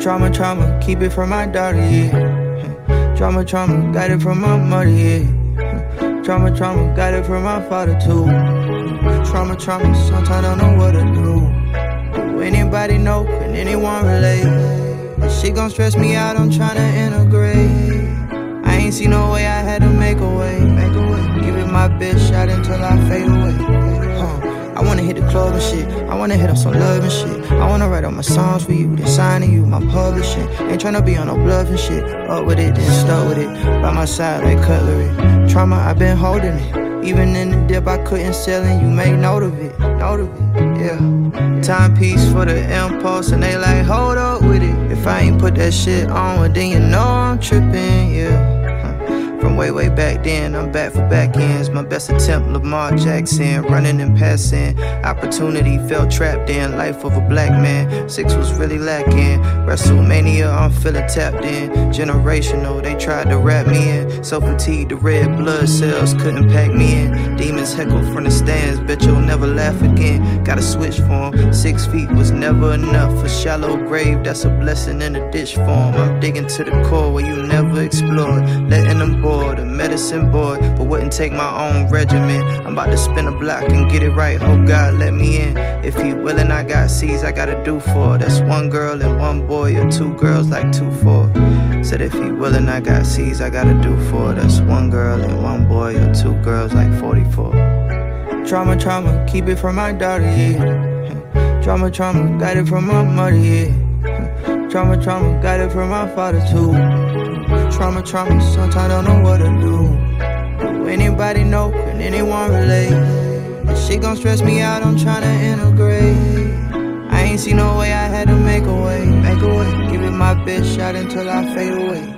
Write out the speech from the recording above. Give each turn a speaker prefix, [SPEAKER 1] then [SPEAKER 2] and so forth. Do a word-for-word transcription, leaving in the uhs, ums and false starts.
[SPEAKER 1] Trauma, trauma, keep it from my daughter, yeah. Trauma, trauma, got it from my mother, yeah. Trauma, trauma, got it from my father, too. Trauma, trauma, sometimes I don't know what to do. Do anybody know? Can anyone relate? This shit gon' stress me out, I'm tryna integrate. I ain't see no way, I had to make a way. Make a way. Give it my best shot until I fade away. Huh. I wanna hit the club and shit. I wanna hit on some love and shit. I wanna write all my songs for you, then signing you, my publishing. Ain't tryna be on no bluff and shit. Up with it, then stuck with it. By my side like cutlery. Trauma, I been holding it. Even in the dip, I couldn't sell and you make note of it. Note of it, yeah. Timepiece for the impulse, and they like, hold up with it. If I ain't put that shit on, then you know I'm tripping, yeah. From way, way back then, I'm back for back ends. My best attempt, Lamar Jackson. Running and passing. Opportunity felt trapped in. Life of a black man. Six was really lacking. WrestleMania, I'm feeling tapped in. Generational, they tried to wrap me in. So fatigued, the red blood cells couldn't pack me in. Demons heckle from the stands. Bet you'll never laugh again. Gotta switch for 'em. Six feet was never enough. A shallow grave, that's a blessing in a ditch form. I'm digging to the core where you never explored. Letting them board, a medicine board, but wouldn't take my own regimen. I'm about to spin a block and get it right. Oh God, let me in. If he willing, I got C's I gotta do for. That's one girl and one boy, or two girls like two for. Said if he willing, I got C's I gotta do for. That's one girl and one boy, or two girls like forty-four. Trauma, trauma, keep it from my daughter, yeah. Trauma, trauma, got it from my mother, yeah. Trauma, trauma, got it from my father too. Trauma, trauma, sometimes I don't know what to do. Do anybody know? Can anyone relate? This shit gon' stress me out, I'm tryna integrate. I ain't see no way, I had to make a way. Make a way, give it my best shot until I fade away.